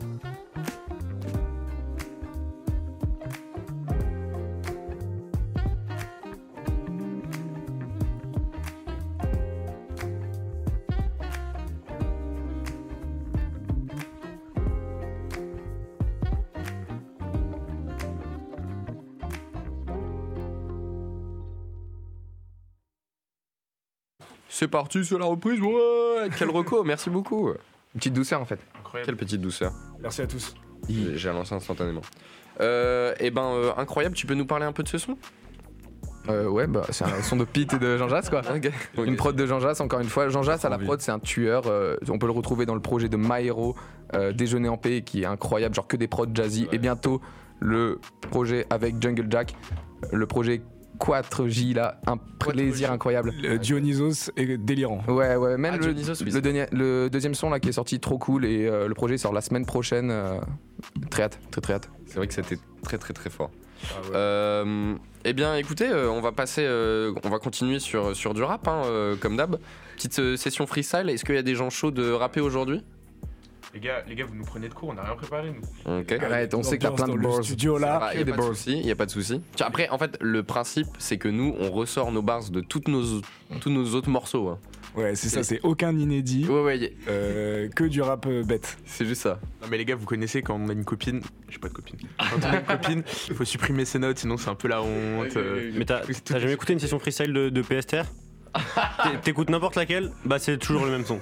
C'est parti, c'est la reprise, ouais. Quel reco, merci beaucoup. Une petite douceur en fait. Incroyable. Quelle petite douceur. Merci à tous. J'ai lancé instantanément. Incroyable, tu peux nous parler un peu de ce son? Ouais, bah c'est un son de Pete et de Jean Jass quoi. Okay. Une prod de Jean Jass, encore une fois. Jean Jass à la prod, c'est un tueur. On peut le retrouver dans le projet de My Hero, Déjeuner en paix, qui est incroyable, genre que des prods jazzy. Ouais. Et bientôt, le projet avec Jungle Jack, le projet 4J là, un plaisir incroyable. Dionysos est délirant. Ouais, même Dionysos, oui, le deuxième son là qui est sorti, trop cool, et le projet sort la semaine prochaine. Très hâte. C'est vrai que c'était très fort. Ah ouais. Eh bien écoutez, on va continuer sur du rap comme d'hab. Petite session freestyle. Est-ce qu'il y a des gens chauds de rapper aujourd'hui? Les gars, vous nous prenez de cours, on n'a rien préparé nous. Ok. Arrête, on sait que t'as plein de bars. Studio là. Il y a pas de souci. Après, en fait, le principe, c'est que nous, on ressort nos bars de tous nos autres morceaux. Hein. Ouais, c'est ça, c'est aucun inédit. Ouais. Que du rap bête. C'est juste ça. Non mais les gars, vous connaissez quand on a une copine, j'ai pas de copine. Quand on a une copine, il faut supprimer ses notes, sinon c'est un peu la honte. Mais t'as jamais écouté une session freestyle de PSTR? T'écoutes n'importe laquelle, bah c'est toujours le même son.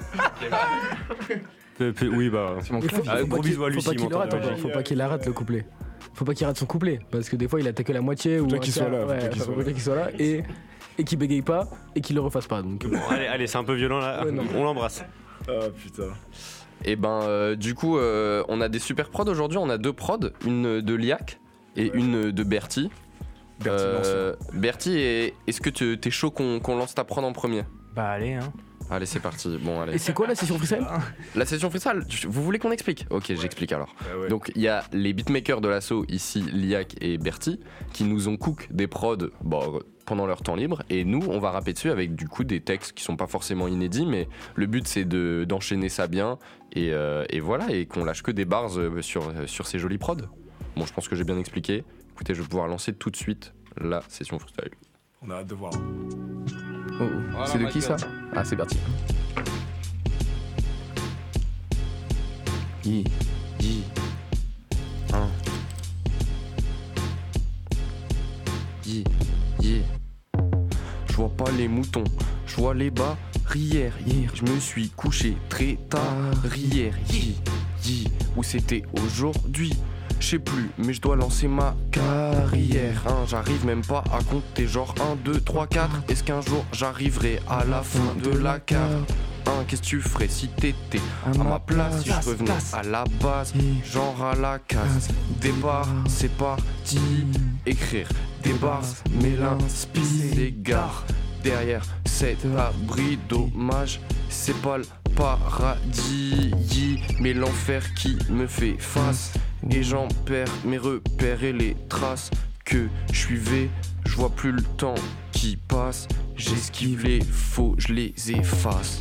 Oui, bah. Faut pas qu'il arrête le couplet. Faut pas qu'il rate son couplet, parce que des fois il attaque la moitié. Faut qu'il soit là. Faut qu'il soit là et qu'il bégaye pas et qu'il le refasse pas. Donc. Bon, allez, c'est un peu violent là. Ouais, on l'embrasse. Ah putain. Et du coup, on a des super prods aujourd'hui. On a 2 prods, une de Liak et une de Bertie. Bertie, est-ce que t'es chaud qu'on lance ta prod en premier? Bah allez, hein. Allez, c'est parti. Bon, allez. Et c'est quoi la session freestyle? La session freestyle, vous voulez qu'on explique? Ok, j'explique alors. Ouais. Donc, il y a les beatmakers de l'assaut, ici, Liak et Bertie, qui nous ont cook des prods pendant leur temps libre. Et nous, on va rapper dessus avec du coup des textes qui sont pas forcément inédits, mais le but, c'est d'enchaîner ça bien. Et voilà, et qu'on lâche que des bars sur ces jolis prods. Bon, je pense que j'ai bien expliqué. Écoutez, je vais pouvoir lancer tout de suite la session freestyle. On a hâte de voir. Voilà, c'est de qui ça? Ah, c'est Bertie. Yeah. Je vois pas les moutons, je vois les barrières. Hier, je me suis couché très tard. Hier, où c'était aujourd'hui? Je sais plus, mais je dois lancer ma carrière. J'arrive même pas à compter genre 1, 2, 3, 4. Est-ce qu'un jour j'arriverai à la fin de la carte? Qu'est-ce que tu ferais si t'étais à ma place? Si je revenais à la base, genre à la case départ, c'est parti. Écrire des bars, mais l'inspire s'égare derrière cet abri. Dommage, c'est pas le paradis, mais l'enfer qui me fait face. Et j'en perds mes repères et les traces que je suivais. Je vois plus le temps qui passe. J'esquive les faux, je les efface.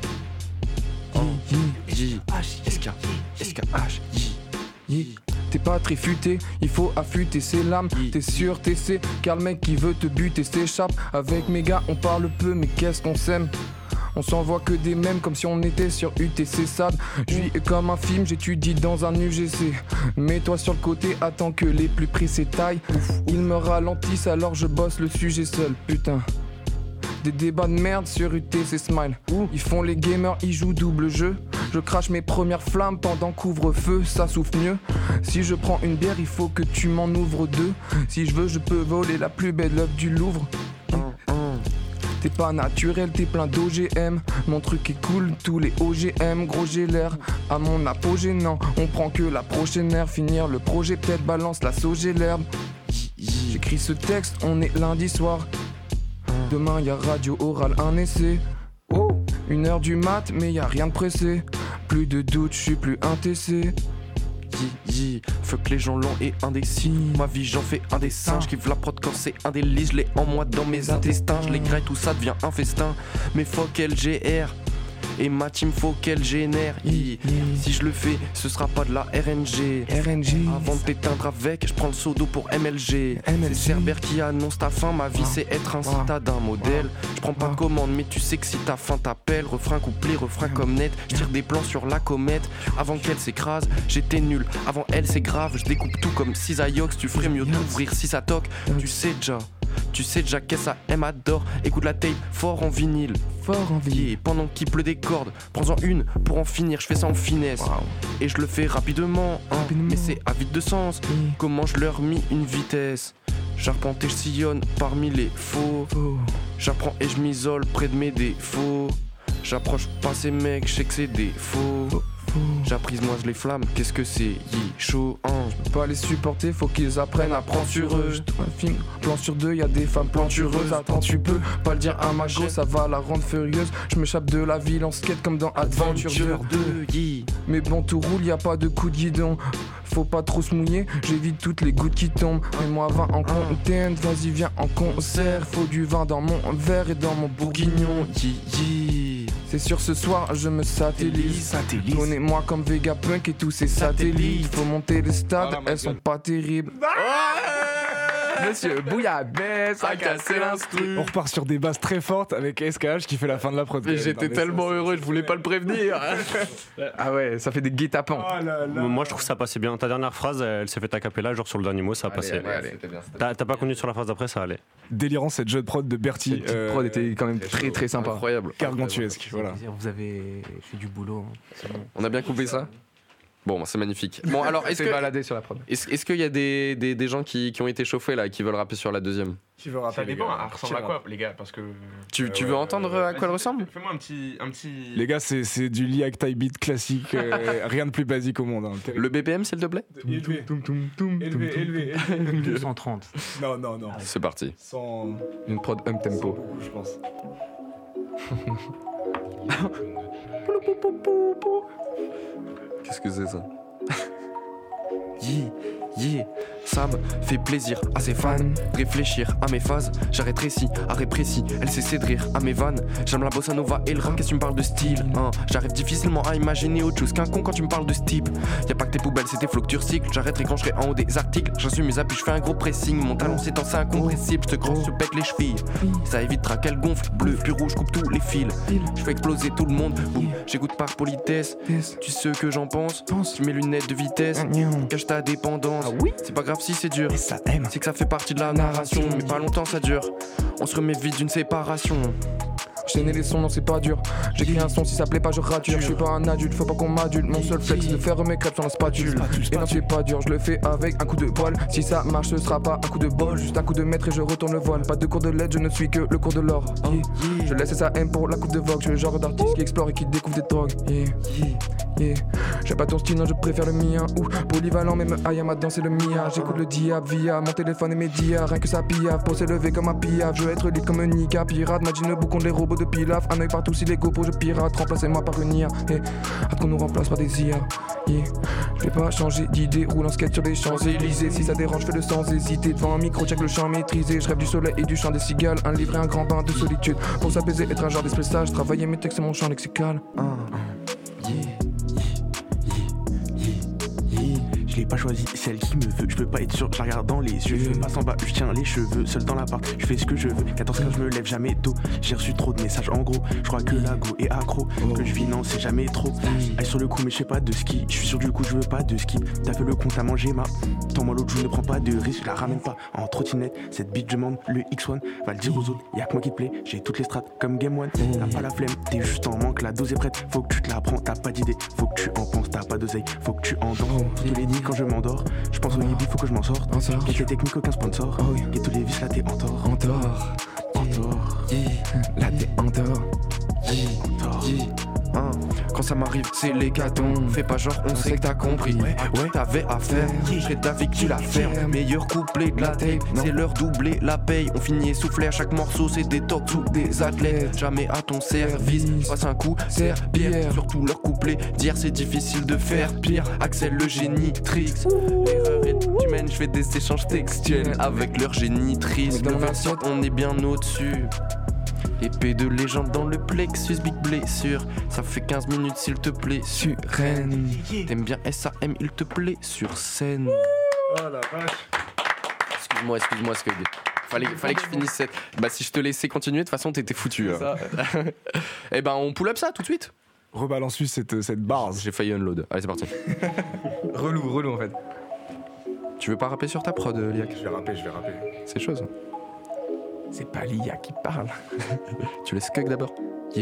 T'es pas très futé, il faut affûter ses lames. T'es sûr, t'essaies, car le mec qui veut te buter s'échappe. Avec mes gars, on parle peu, mais qu'est-ce qu'on s'aime. On s'envoie que des mèmes comme si on était sur UTC SAD. Je vis comme un film, j'étudie dans un UGC. Mets-toi sur le côté, attends que les plus pressés taillent. Ils me ralentissent alors je bosse le sujet seul, putain. Des débats de merde sur UTC Smile. Ils font les gamers, ils jouent double jeu. Je crache mes premières flammes pendant couvre-feu, ça souffle mieux. Si je prends une bière, il faut que tu m'en ouvres deux. Si je veux, je peux voler la plus belle œuvre du Louvre. T'es pas naturel, t'es plein d'OGM. Mon truc est cool, tous les OGM. Gros j'ai l'air à mon apogée, non. On prend que la prochaine heure. Finir le projet, peut-être balance la sauge et l'herbe. J'écris ce texte, on est lundi soir. Demain y'a radio orale, un essai. 1h du mat, mais y'a rien de pressé. Plus de doute, j'suis plus un TC. Fuck les gens longs et indécis. Ma vie j'en fais un dessin. J'kiffe la prod quand c'est un délice. Je l'ai en moi dans mes intestins. Je les graille, tout ça devient un festin. Mais fuck LGR. Et ma team faut qu'elle génère. Si je le fais, ce sera pas de la RNG. Avant de t'éteindre avec, je prends le seau d'eau pour MLG. C'est Cerber qui annonce ta fin. Ma vie c'est être un citadin modèle. Je prends pas de commande, mais tu sais que si ta fin t'appelle. Refrain, couplet, refrain comme net. Je tire des plans sur la comète. Avant qu'elle s'écrase, j'étais nul. Avant elle c'est grave, je découpe tout comme Cisaiox. Tu ferais mieux d'ouvrir si ça toque. Tu sais déjà qu'est-ce ça elle m'adore. Écoute la tape fort en vinyle. Pendant qu'il pleut des cordes, prends-en une pour en finir. Je fais ça en finesse et je le fais rapidement. Mais c'est avide de sens. Comment je leur mis une vitesse. J'arpente et je sillonne parmi les faux. J'apprends et je m'isole près de mes défauts. J'approche pas ces mecs, je sais que c'est des faux. J'apprise-moi les flammes, qu'est-ce que c'est chaud Je peux pas les supporter, faut qu'ils apprennent à prendre sur eux. Un film, plan sur deux, y'a des femmes plantureuses. Attends, tu peux pas le dire à ma go, ça va la rendre furieuse. Je m'échappe de la ville en skate comme dans Adventure 2. Mais bon, tout roule, y'a pas de coup de guidon. Faut pas trop se mouiller, j'évite toutes les gouttes qui tombent. Mets-moi 20 en content, vas-y viens en concert. Faut du vin dans mon verre et dans mon bourguignon. C'est sûr ce soir je me satellise. Connais-moi comme Vegapunk et tous ces satellites. Faut monter les stades, elles sont pas terribles. Monsieur Bouillabaisse a cassé l'instru. On repart sur des bases très fortes avec SKH qui fait la fin de la prod. J'étais tellement heureux, je voulais pas le prévenir. Ah ouais, ça fait des guet-apens. Moi je trouve que ça passait bien. Ta dernière phrase, elle s'est faite a cappella, genre sur le dernier mot, ça a passé. T'as pas connu sur la phrase d'après, ça allait. Délirant cette jeune prod de Bertie. Cette petite prod était quand même très très sympa. Incroyable. Gargantuesque, voilà. Vous avez fait du boulot. On a bien coupé ça. Bon, c'est magnifique. Bon, alors, est-ce que baladé sur la prod. Est-ce qu'il y a des gens qui ont été chauffés là, qui veulent rapper sur la deuxième? Qui veut rapper? Ça dépend, elle ressemble à quoi, les gars? Parce que. Tu veux entendre à quoi elle ressemble? Fais-moi un petit. Les gars, c'est du Liac Type Beat classique, rien de plus basique au monde. Hein. Le BPM, s'il te plaît? Élevé. 230. Non. C'est parti. Une prod up tempo. Beaucoup, je pense. Qu'est-ce que c'est ça? Ça me fait plaisir à ses fans réfléchir à mes phases. J'arrêterai si, arrêt précis, elle cesse de rire à mes vannes. J'aime la bossa nova et le rap, qu'est-ce que tu me parles de style hein? J'arrive difficilement à imaginer autre chose qu'un con quand tu me parles de ce type. Y'a pas que tes poubelles, c'est tes flots que tu recycles. J'arrêterai quand je serai en haut des articles. J'assume mes appuis, je fais un gros pressing. Mon talent s'étend, c'est incompressible. Je te croise, je te pète les chevilles. Ça évitera qu'elle gonfle, bleu, puis rouge, coupe tous les fils. Je fais exploser tout le monde, boum. J'écoute par politesse. Tu sais ce que j'en pense? Tu mets lunettes de vitesse, cache ta dépendance. C'est pas grave si c'est dur, c'est que ça fait partie de la narration. Mais pas longtemps ça dure, on se remet vite d'une séparation. Chaîner les sons, non c'est pas dur. J'écris un son, si ça plaît pas je rature. Je suis pas un adulte, faut pas qu'on m'adulte. Mon seul flex c'est de faire mes crêpes sur la spatule. Et non c'est pas dur, je le fais avec un coup de poil. Si ça marche ce sera pas un coup de bol, juste un coup de maître et je retourne le voile. Pas de cours de lettres, je ne suis que le cours de l'or. Je laisse ça M pour la coupe de vogue. Je suis le genre d'artiste qui explore et qui découvre des drogues. J'aime pas ton style, non je préfère le mien. Polyvalent, même Ayam a dansé le mia. J'écoute le diable via mon téléphone et mes dias. Rien que ça piave pour s'élever comme un piaf. Je veux être libre comme un Nika pirate. Magine boucon les robots de pilaf. Un œil partout si les gopos je pirate. Remplacez-moi par une IA. Hâte qu'on nous remplace par des IA. Je vais pas changer d'idée. Roule en skate sur les Champs-Élysées. Si ça dérange, fais-le sans hésiter. Devant un micro, check le chant maîtrisé. Je rêve du soleil et du chant des cigales. Un livre et un grand bain de solitude. Pour s'apaiser, être un genre d'esprit sage. Travailler mes textes, c'est mon champ lexical. Je l'ai pas choisi, celle qui me veut. Je peux pas être sûr, je la regarde dans les yeux. Je passe en bas, je tiens les cheveux. Seul dans l'appart, je fais ce que je veux. 14 quand je me lève, jamais tôt. J'ai reçu trop de messages en gros. Je crois que la go est accro. Que je vis, non, c'est jamais trop. Aille sur le coup, mais je fais pas de ski. Je suis sûr du coup, je veux pas de ski. T'as fait le compte, t'as mangé ma. Tends-moi l'autre, je ne prends pas de risque. Je la ramène pas en trottinette. Cette bitch demande le X1. Va le dire aux autres, y'a que moi qui te plaît. J'ai toutes les strates comme Game One. T'as pas la flemme, t'es juste en manque. La dose est prête, faut que tu te la prends. T'as pas d'idée, faut que tu en penses. T'as pas d'oseille, faut que tu en danses. Tous les nuits quand je m'endors. Je pense au hibou, faut que je m'en sorte. Get les techniques, aucun sponsor. Get tous les vis, là t'es en tort. Là t'es en tort. Quand ça m'arrive, c'est l'hécatombe. Fais pas genre, on sait que t'as compris. Ouais, t'avais à faire. J'serais d'avis que tu la fermes. Meilleur couplet de la tape. C'est l'heure doubler la paye. On finit essoufflé à chaque morceau. C'est des tocs ou des athlètes. Jamais à ton service. Passe un coup, serre bière. Surtout leur couplet. Dire c'est difficile de faire pire. Axel le génitrix. L'erreur est humaine. J'fais des échanges textuels avec leur génitrice. Le 27, on est bien au-dessus. Épée de légende dans le plexus, big blessure. Ça fait 15 minutes s'il te plaît, Suren. T'aimes bien SAM, il te plaît, sur scène. Oh la vache. Excuse-moi, Scud. Fallait que je finisse cette. Bah, si je te laissais continuer, de toute façon, t'étais foutu. Eh ben, on pull up ça tout de suite. Rebalance cette barre. J'ai failli unload. Allez, c'est parti. relou en fait. Tu veux pas rapper sur ta prod, Liak? Je vais rapper. C'est chaud ça. C'est pas l'IA qui parle. Tu laisses Kug d'abord.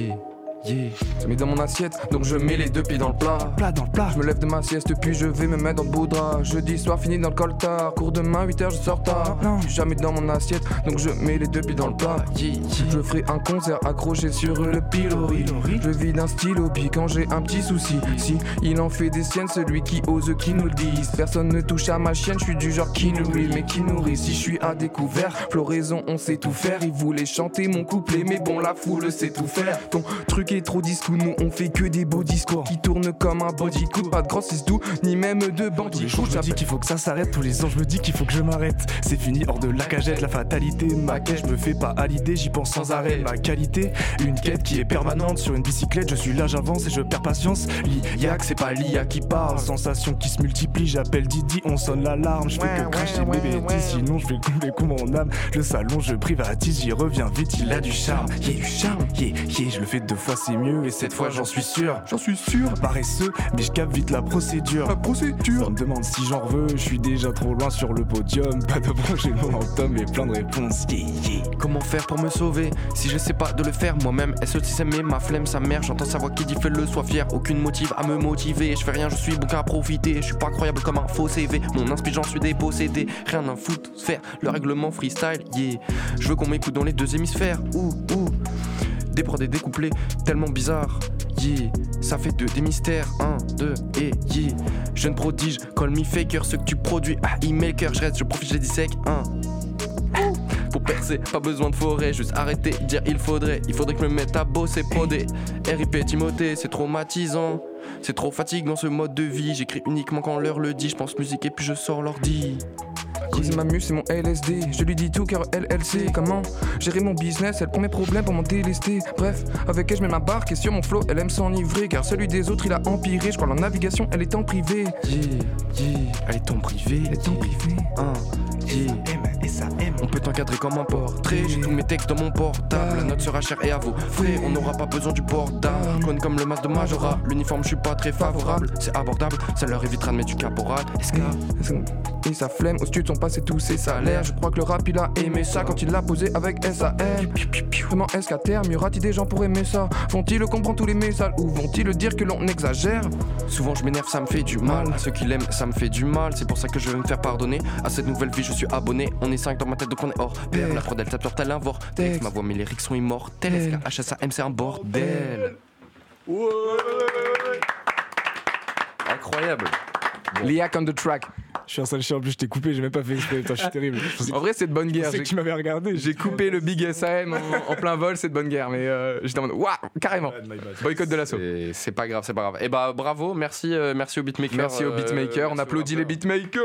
Ça met dans mon assiette, donc je mets les deux pieds dans le plat. Je me lève de ma sieste, puis je vais me mettre dans le beau drap. Jeudi soir, fini dans le coltard. Cours demain, 8h, je sors tard. Je suis jamais dans mon assiette, donc je mets les deux pieds dans le plat. Je ferai un concert accroché sur le pilori. Je vis d'un stylo, puis quand j'ai un petit souci. Si il en fait des siennes, celui qui ose, qui nous le dise. Personne ne touche à ma chienne, je suis du genre qui nourrit, mais qui nourrit. Si je suis à découvert, floraison, on sait tout faire. Il voulait chanter mon couplet, mais bon, la foule sait tout faire. Ton truc est trop discours, nous on fait que des beaux discours qui tournent comme un body coup. Pas de grossesse doux, ni même de bandits. Tous les jours je me dis qu'il faut que ça s'arrête, tous les ans je me dis qu'il faut que je m'arrête. C'est fini hors de la cagette, la fatalité. Ma quête, je me fais pas à l'idée, j'y pense sans arrêt. Ma qualité, une quête qui est permanente. Sur une bicyclette, je suis là, j'avance et je perds patience. L'IAC, c'est pas l'IA qui parle. Sensation qui se multiplie, j'appelle Didi, on sonne l'alarme. Je fais que cracher bébé, sinon je vais couler coup mon âme. Le salon, je privatise, j'y reviens vite, il a du charme. Je le fais 2 fois, c'est mieux. Et cette fois, j'en suis sûr. Paresseux, mais je capte vite la procédure. On me demande si j'en veux, je suis déjà trop loin sur le podium. Pas de projet momentum et plein de réponses. Comment faire pour me sauver si je sais pas de le faire moi-même? Est-ce que si mais ma flemme sa mère? J'entends sa voix qui dit fais-le, sois fier. Aucune motive à me motiver. Je fais rien, je suis bon qu'à profiter. Je suis pas croyable comme un faux CV. Mon inspi, j'en suis dépossédé. Rien à foutre, faire le règlement freestyle. Je veux qu'on m'écoute dans les 2 hémisphères. Des prods et des couplets tellement bizarres. Ça fait 2 des mystères. 1, 2 et jeune prodige, call me faker. Ce que tu produis, e-maker. Je reste, je profite, je les dissèque. Pour percer, pas besoin de forêt. Juste arrêter, dire il faudrait que je me mette à bosser, prodé. RIP Timothée, c'est traumatisant. C'est trop fatigant ce mode de vie. J'écris uniquement quand l'heure le dit. Je pense musique et puis je sors l'ordi. C'est ma muse, c'est mon LSD. Je lui dis tout car elle sait comment gérer mon business. Elle prend mes problèmes pour m'en délester. Bref, avec elle je mets ma barque et sur mon flow elle aime s'enivrer. Car celui des autres il a empiré. Je crois la navigation elle est en privé. Elle est en privé. Yeah. On peut t'encadrer comme un portrait. J'ai tous mes textes dans mon portable. La note sera chère et à vos frais. On n'aura pas besoin du port d'armes. Conne comme le masque de Majora. L'uniforme, je suis pas très favorable. C'est abordable, ça leur évitera de mettre du caporal. Et sa flemme, au studio sont passés tous ses salaires. Je crois que le rap il a aimé ça quand il l'a posé avec SAM. Vraiment est-ce qu'à terme y aura-t-il des gens pour aimer ça? Vont-ils comprendre tous les messages ou vont-ils dire que l'on exagère? Souvent je m'énerve, ça me fait du mal. À ceux qui l'aiment, ça me fait du mal. C'est pour ça que je vais me faire pardonner. À cette nouvelle vie, je suis abonné. On est 5 dans ma tête, donc on est hors pair. La prod elle tape sur tel un vortex. Ma voix, mes lyrics sont immortels. HSAM, c'est un bordel. Incroyable. Liac on the track. Je suis un sale chien, en plus je t'ai coupé, j'ai même pas fait exprès, putain, je suis terrible. En vrai c'est de bonne guerre. Je sais que tu m'avais regardé. J'ai coupé le Big SAM en plein vol, c'est de bonne guerre, mais j'étais en mode waouh, carrément. Boycott de l'assaut. C'est pas grave, c'est pas grave. Et bah bravo, merci aux beatmakers. Merci aux beatmakers, on applaudit les beatmakers.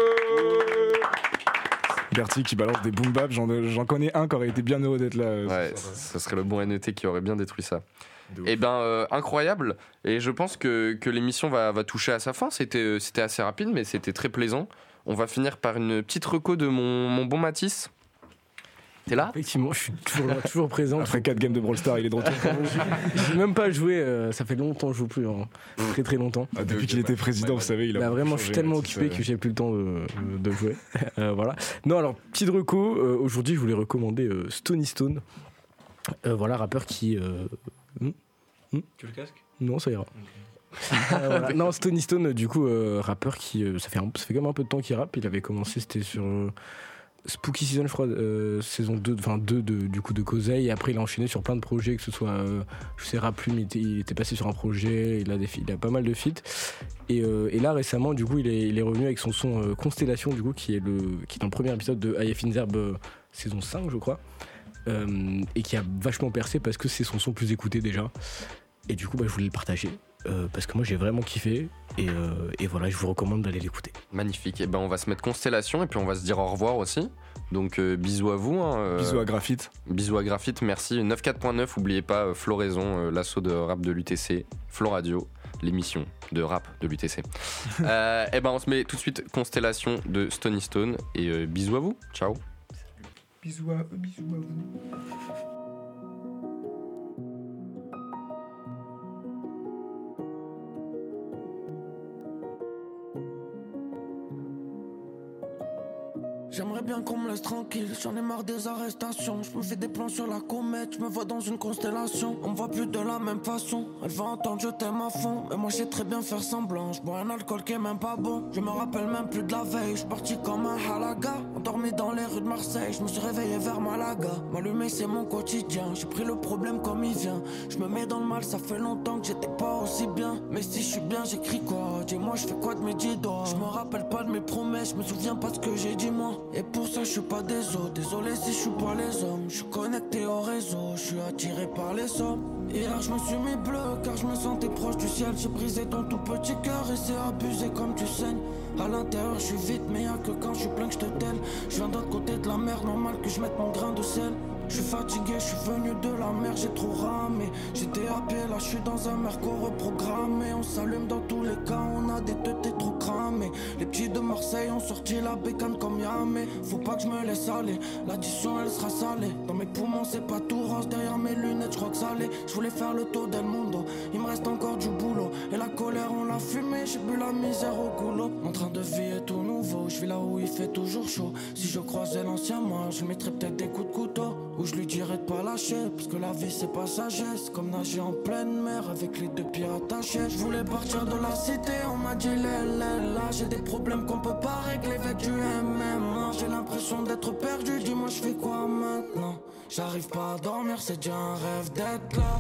Bertie qui balance des boom bap, j'en connais un qui aurait été bien heureux d'être là. Ouais, ce serait le bon NET qui aurait bien détruit ça. Et ben incroyable, et je pense que l'émission va toucher à sa fin. C'était assez rapide mais c'était très plaisant. On va finir par une petite reco de mon bon Mathis. T'es là? Effectivement, je suis toujours là, toujours présent. Après 4 games de Brawl Stars, il est de retour. J'ai même pas joué, ça fait longtemps que je joue plus, hein. Très très longtemps. Ah, depuis qu'il était président, vous savez, il a vraiment, je suis tellement occupé que j'ai plus le temps de jouer. Voilà. Non, alors, petite reco, aujourd'hui je voulais recommander Stony Stone. Voilà, rappeur qui... Tu veux le casque? Non, ça ira. Voilà. Non, Stony Stone, du coup, rappeur qui. Ça fait quand même un peu de temps qu'il rappe. Il avait commencé, c'était sur Spooky Season, je crois, saison 2, enfin 2 du coup de Kozai. Et après, il a enchaîné sur plein de projets, que ce soit, je sais, Raplume, il était passé sur un projet, il a pas mal de feats. Et là, récemment, du coup, il est revenu avec son son Constellation, du coup, qui est dans le premier épisode de IF Inverb, saison 5, je crois. Et qui a vachement percé parce que c'est son son plus écouté déjà. Et du coup, je voulais le partager parce que moi j'ai vraiment kiffé. Et voilà, je vous recommande d'aller l'écouter. Magnifique. Et ben on va se mettre Constellation et puis on va se dire au revoir aussi. Donc bisous à vous. Bisous à Graphite. Bisous à Graphite, merci. 94.9, oubliez pas Floraison, l'assaut de rap de l'UTC, Floradio, l'émission de rap de l'UTC. Et ben on se met tout de suite Constellation de Stony Stone et bisous à vous. Ciao. Bisous à vous. J'aimerais bien qu'on me laisse tranquille, j'en ai marre des arrestations. Je me fais des plans sur la comète, je me vois dans une constellation. On me voit plus de la même façon, elle va entendre je t'aime à fond. Mais moi je sais très bien faire semblant, je bois un alcool qui est même pas bon. Je me rappelle même plus de la veille, je suis parti comme un halaga. Endormi dans les rues de Marseille, je me suis réveillé vers Malaga. M'allumer c'est mon quotidien, j'ai pris le problème comme il vient. Je me mets dans le mal, ça fait longtemps que j'étais pas aussi bien. Mais si je suis bien, j'écris quoi? Dis-moi je fais quoi de mes 10 doigts? Je me rappelle pas de mes promesses, je me souviens pas de ce que j'ai dit moi. Et pour ça je suis pas des autres, désolé si je suis pas les hommes. Je suis connecté au réseau, je suis attiré par les sommes. Hier je me suis mis bleu car je me sentais proche du ciel. J'ai brisé ton tout petit cœur et c'est abusé comme tu saignes. À l'intérieur je suis vite mais y'a que quand je suis plein que je te telle. Je viens d'autre côté de la mer, normal que je mette mon grain de sel. Je suis fatigué, je suis venu de la mer, j'ai trop ramé. J'étais à pied, là je suis dans un merco reprogrammé. On s'allume dans tous les cas, on a des teutés trop cramés. Les petits de Marseille ont sorti la bécane comme Yamé. Faut pas que je me laisse aller, l'addition elle sera salée. Dans mes poumons c'est pas tout rose, derrière mes lunettes je crois que ça l'est. Je voulais faire le tour del mundo, il me reste encore du boulot. Et la colère on l'a fumée, j'ai bu la misère au couloir. Mon train de vie est tout nouveau, je vis là où il fait toujours chaud. Si je croisais l'ancien moi, je mettrais peut-être des coups de couteau. Ou je lui dirais de pas lâcher, parce que la vie c'est passager. C'est comme nager en pleine mer avec les deux pieds attachés. Je voulais partir de la cité, on m'a dit là j'ai des problèmes qu'on peut pas régler avec du MMA. J'ai l'impression d'être perdu, dis-moi je fais quoi maintenant? J'arrive pas à dormir, c'est déjà un rêve d'être là.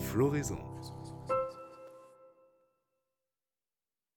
Floraison.